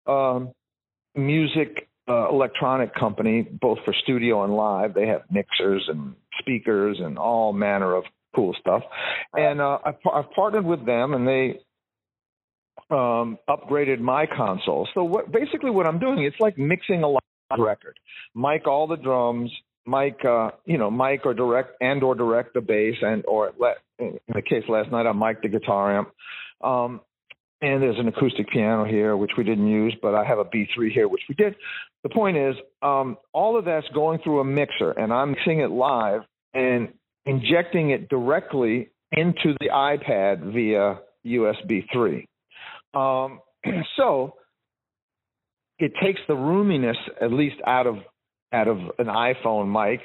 music electronic company, both for studio and live. They have mixers and speakers and all manner of cool stuff. And I've partnered with them, and they upgraded my console. So what I'm doing, it's like mixing a live record. Mic all the drums, mic or direct the bass, in the case last night I mic'd the guitar amp. And there's an acoustic piano here, which we didn't use, but I have a B3 here, which we did. The point is, all of that's going through a mixer, and I'm mixing it live and injecting it directly into the iPad via USB 3. So it takes the roominess, at least out of an iPhone mic.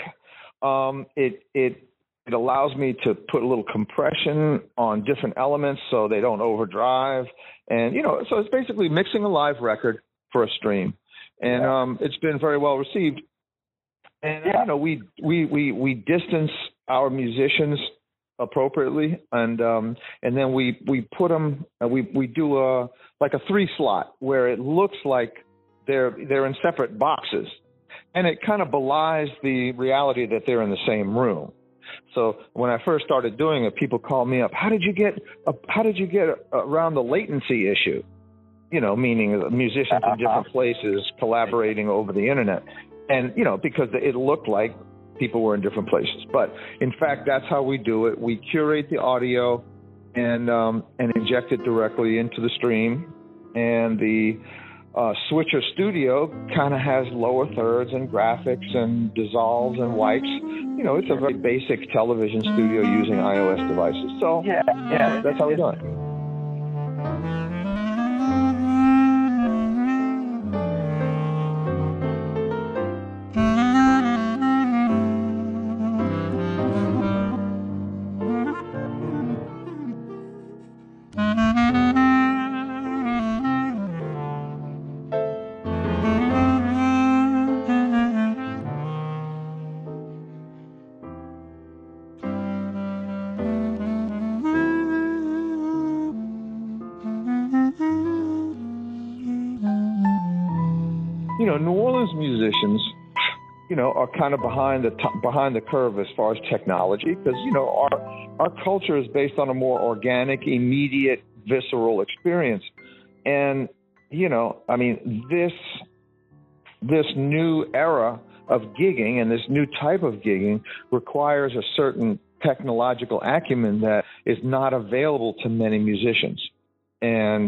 It allows me to put a little compression on different elements so they don't overdrive, and so it's basically mixing a live record for a stream, and it's been very well received. And we distance our musicians appropriately, and then we put them. We do a 3-slot where it looks like they're in separate boxes, and it kind of belies the reality that they're in the same room. So when I first started doing it, people called me up. How did you get around the latency issue? Meaning musicians in different places collaborating over the internet, and because it looked like people were in different places. But in fact, that's how we do it. We curate the audio and inject it directly into the stream. And the Switcher Studio kind of has lower thirds and graphics and dissolves and wipes. It's a very basic television studio using iOS devices. So that's how we do it. New Orleans musicians, are kind of behind the curve as far as technology, because our culture is based on a more organic, immediate, visceral experience, and this new era of gigging and this new type of gigging requires a certain technological acumen that is not available to many musicians, and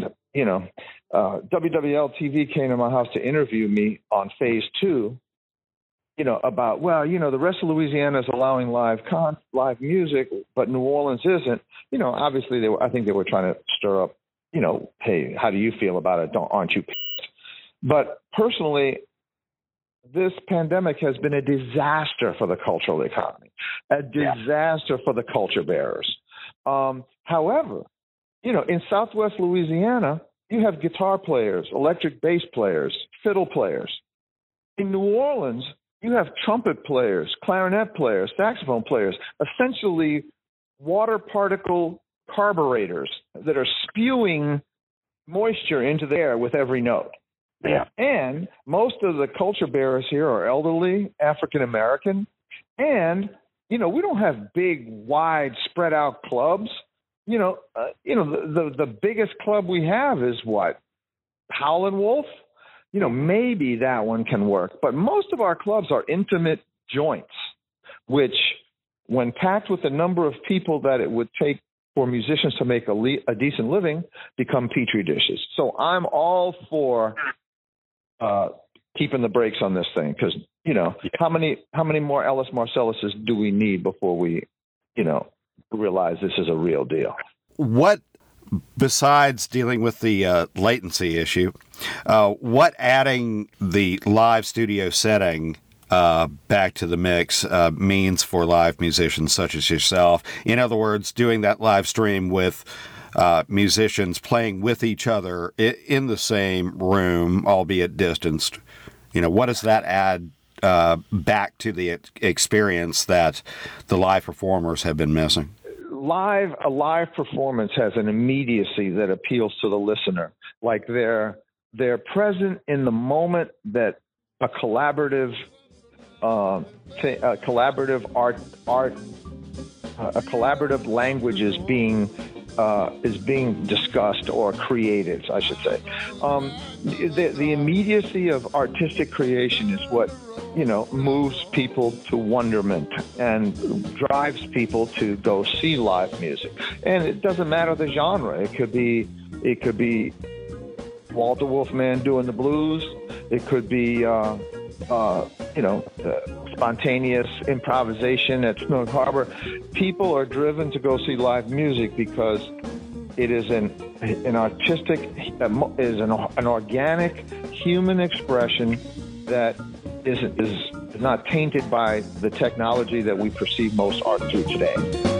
WWL TV came to my house to interview me on phase 2, about, the rest of Louisiana is allowing live music, but New Orleans isn't. Obviously I think they were trying to stir up, hey, how do you feel about it? Aren't you pissed? But personally, this pandemic has been a disaster for the cultural economy, a disaster for the culture bearers. However, in Southwest Louisiana, you have guitar players, electric bass players, fiddle players. In New Orleans, you have trumpet players, clarinet players, saxophone players, essentially water particle carburetors that are spewing moisture into the air with every note. Yeah. And most of the culture bearers here are elderly, African American, and we don't have big, wide, spread out clubs. The biggest club we have is what? Howlin' Wolf, maybe that one can work. But most of our clubs are intimate joints, which, when packed with the number of people that it would take for musicians to make a decent living, become petri dishes. So I'm all for keeping the brakes on this thing, because how many more Ellis Marcelluses do we need before we realize this is a real deal? What, besides dealing with the latency issue, what adding the live studio setting back to the mix means for live musicians such as yourself? In other words, doing that live stream with musicians playing with each other in the same room, albeit distanced. What does that add back to the experience that the live performers have been missing? A live performance has an immediacy that appeals to the listener. Like they're present in the moment that a collaborative language is being discussed or created, I should say. The immediacy of artistic creation is what moves people to wonderment and drives people to go see live music. And it doesn't matter the genre. It could be Walter Wolfman doing the blues. It could be spontaneous improvisation at Snook Harbor. People are driven to go see live music because it is an artistic, is an organic human expression that is not tainted by the technology that we perceive most art through today.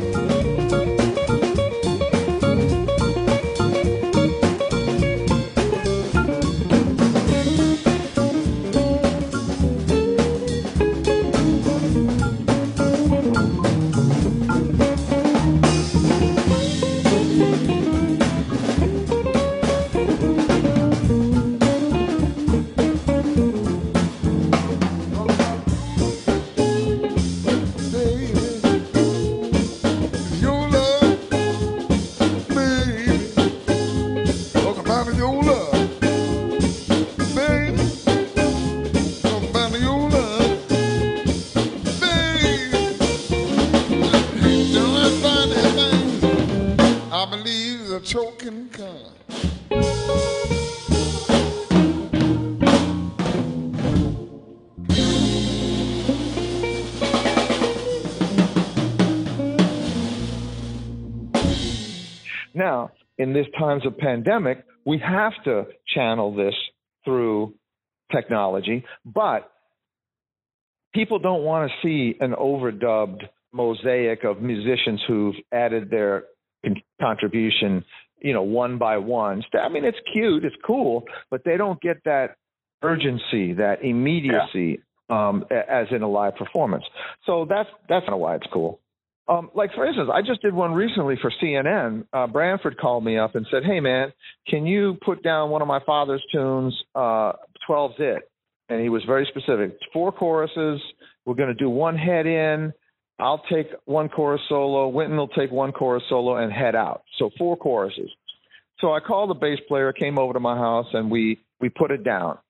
Now, in these times of pandemic, we have to channel this through technology, but people don't want to see an overdubbed mosaic of musicians who've added their contribution, one by one. I mean, it's cute, it's cool, but they don't get that urgency, that immediacy, as in a live performance. So that's kind of why it's cool. Like, for instance, I just did one recently for CNN. Branford called me up and said, "Hey, man, can you put down one of my father's tunes, 12's It?" And he was very specific. 4 choruses. We're going to do one head in. I'll take one chorus solo. Wynton will take one chorus solo and head out. So 4 choruses. So I called the bass player, came over to my house, and we put it down.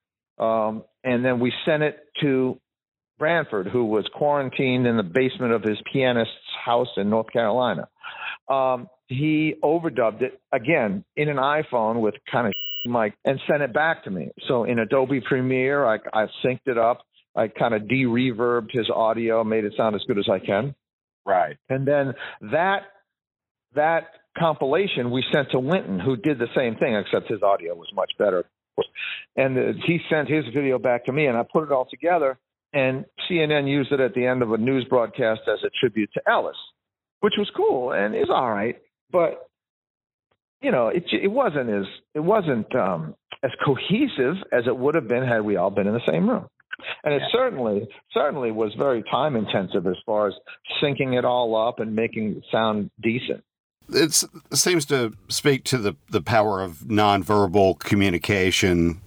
And then we sent it to Branford, who was quarantined in the basement of his pianist's house in North Carolina. He overdubbed it, again, in an iPhone with kind of mic, and sent it back to me. So in Adobe Premiere, I synced it up. I kind of de-reverbed his audio, made it sound as good as I can. Right. And then that compilation we sent to Wynton, who did the same thing, except his audio was much better. And he sent his video back to me, and I put it all together. And CNN used it at the end of a news broadcast as a tribute to Ellis, which was cool and is all right. But it wasn't as cohesive as it would have been had we all been in the same room. And it certainly was very time intensive as far as syncing it all up and making it sound decent. It seems to speak to the power of nonverbal communication,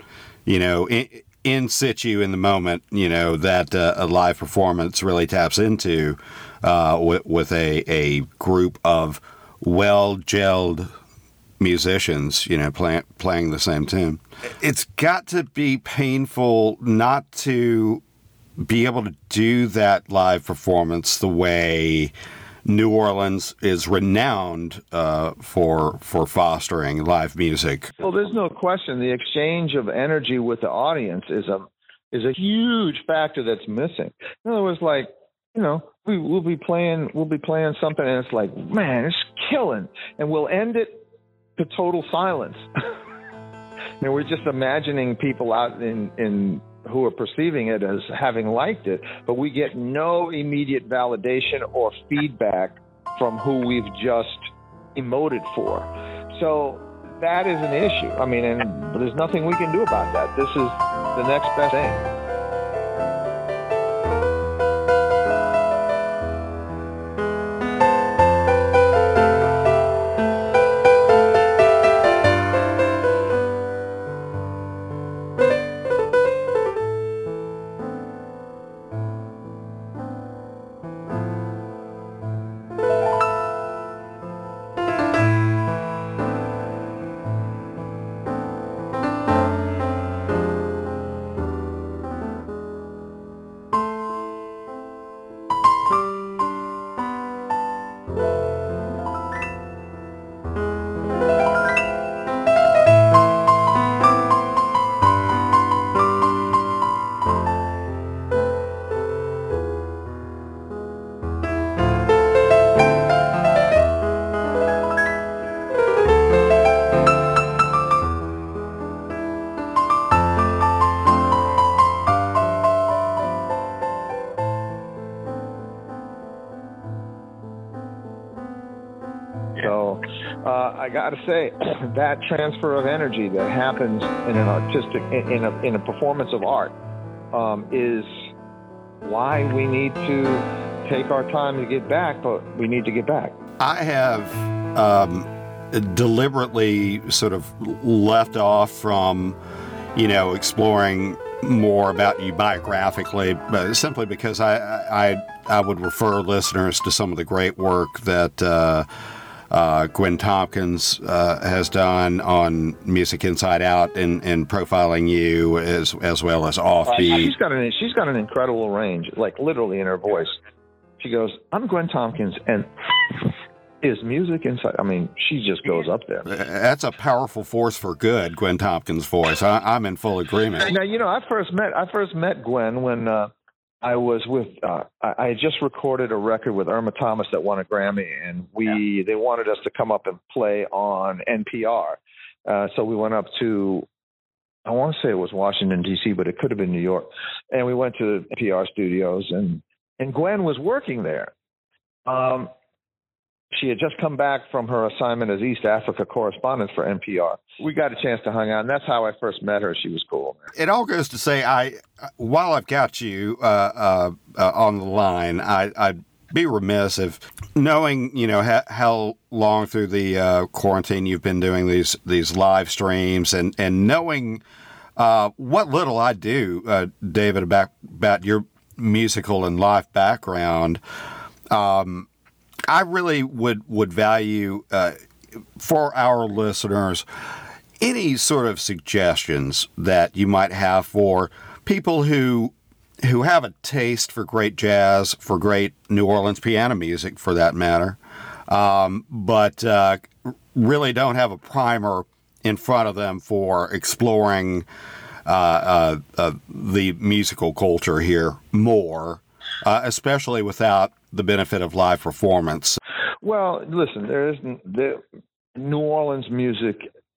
in situ, in the moment, that a live performance really taps into with a group of well-gelled musicians, playing the same tune. It's got to be painful not to be able to do that live performance the way New Orleans is renowned for fostering live music. Well, there's no question. The exchange of energy with the audience is a huge factor that's missing. In other words, we'll be playing something, and it's like, man, it's killing, and we'll end it to total silence. And we're just imagining people out in who are perceiving it as having liked it, but we get no immediate validation or feedback from who we've just emoted for. So that is an issue. I mean, and there's nothing we can do about that. This is the next best thing. I got to say, that transfer of energy that happens in an artistic, in a performance of art, is why we need to take our time to get back, but we need to get back. I have deliberately sort of left off from, exploring more about you biographically, but simply because I would refer listeners to some of the great work that Gwen Tompkins has done on Music Inside Out and profiling you as well as Offbeat. She's got an incredible range, like literally in her voice. She goes, "I'm Gwen Tompkins, and is music inside?" I mean, she just goes up there. That's a powerful force for good, Gwen Tompkins' voice. I'm in full agreement. Now, I first met Gwen when I was with. I had just recorded a record with Irma Thomas that won a Grammy, and they wanted us to come up and play on NPR. So we went up to, I want to say it was Washington D.C., but it could have been New York. And we went to NPR studios, and Gwen was working there. She had just come back from her assignment as East Africa correspondent for NPR. We got a chance to hang out, and that's how I first met her. She was cool. It all goes to say, while I've got you on the line, I'd be remiss if knowing, how long through the quarantine you've been doing these live streams, and knowing what little I do, David, about your musical and live background. I really would value, for our listeners, any sort of suggestions that you might have for people who have a taste for great jazz, for great New Orleans piano music, for that matter, but really don't have a primer in front of them for exploring the musical culture here more, especially without the benefit of live performance. Well, listen, New Orleans music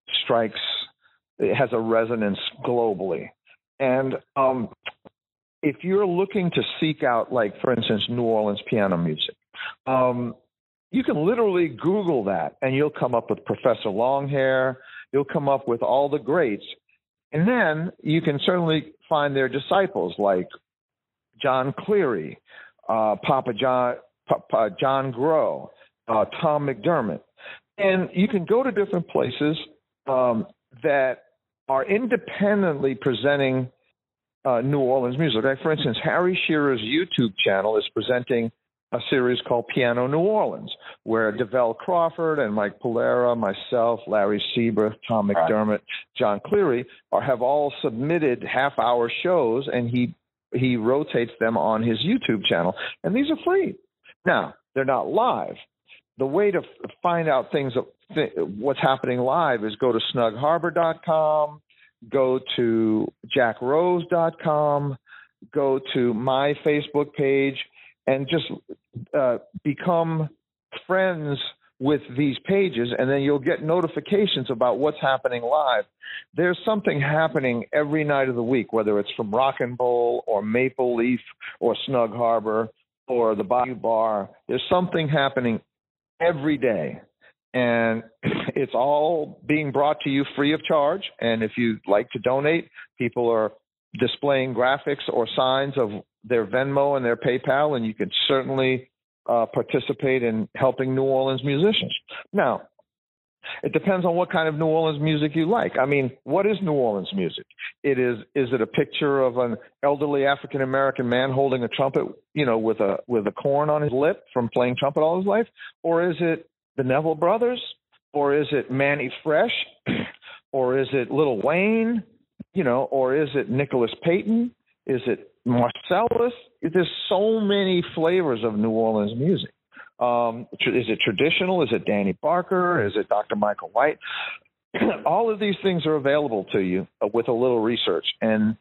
it has a resonance globally. And if you're looking to seek out, like, for instance, New Orleans piano music, you can literally Google that, and you'll come up with Professor Longhair, you'll come up with all the greats. And then you can certainly find their disciples, like John Cleary, Papa John Grow, Tom McDermott. And you can go to different places that are independently presenting New Orleans music. Like, for instance, Harry Shearer's YouTube channel is presenting a series called Piano New Orleans, where DeVell Crawford and Mike Polera, myself, Larry Seabrath, Tom McDermott, John Cleary have all submitted half-hour shows, and he rotates them on his YouTube channel. And these are free. Now, they're not live. The way to find out what's happening live is go to snugharbor.com, go to jackrose.com, go to my Facebook page, and just become friends with these pages, and then you'll get notifications about what's happening live. There's something happening every night of the week, whether it's from Rock and Roll or Maple Leaf or Snug Harbor or the Bayou Bar. There's something happening every day, and it's all being brought to you free of charge. And if you'd like to donate, people are displaying graphics or signs of their Venmo and their PayPal, and you can certainly participate in helping New Orleans musicians. Now, it depends on what kind of New Orleans music you like. I mean, what is New Orleans music? Is it a picture of an elderly African American man holding a trumpet, with a corn on his lip from playing trumpet all his life? Or is it the Neville Brothers? Or is it Manny Fresh? Or is it Lil Wayne? Or is it Nicholas Payton? Is it Marcellus? There's so many flavors of New Orleans music. Is it traditional? Is it Danny Barker? Is it Dr. Michael White? All of these things are available to you with a little research. And,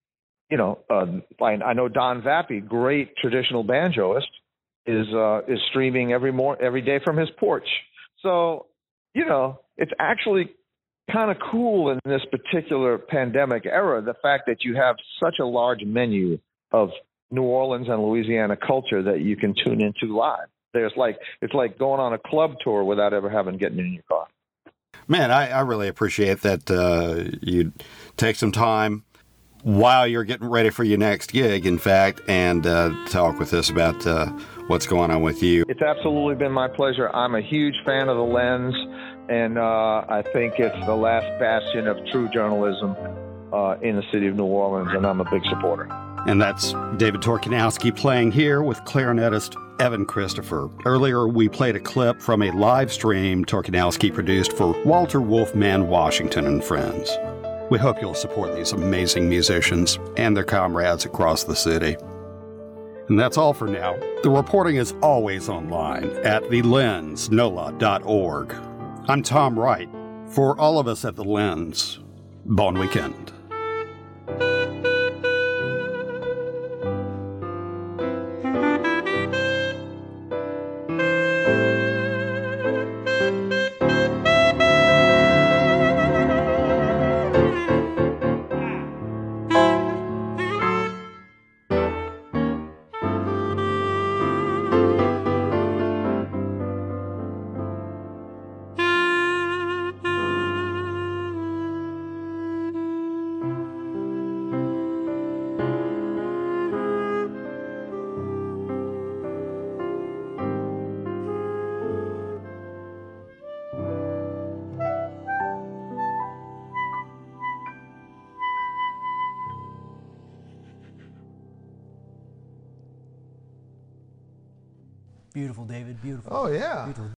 I know Don Vappy, great traditional banjoist, is streaming every day from his porch. So, it's actually kind of cool in this particular pandemic era, the fact that you have such a large menu of New Orleans and Louisiana culture that you can tune into live. It's like going on a club tour without ever getting in your car. Man, I really appreciate that you take some time while you're getting ready for your next gig, in fact, and talk with us about what's going on with you. It's absolutely been my pleasure. I'm a huge fan of The Lens, and I think it's the last bastion of true journalism in the city of New Orleans, and I'm a big supporter. And that's David Torkanowski playing here with clarinetist Evan Christopher. Earlier, we played a clip from a live stream Torkanowski produced for Walter Wolfman Washington and Friends. We hope you'll support these amazing musicians and their comrades across the city. And that's all for now. The reporting is always online at thelensnola.org. I'm Tom Wright. For all of us at The Lens, bon weekend. Beautiful, David. Beautiful. Oh, yeah. Beautiful.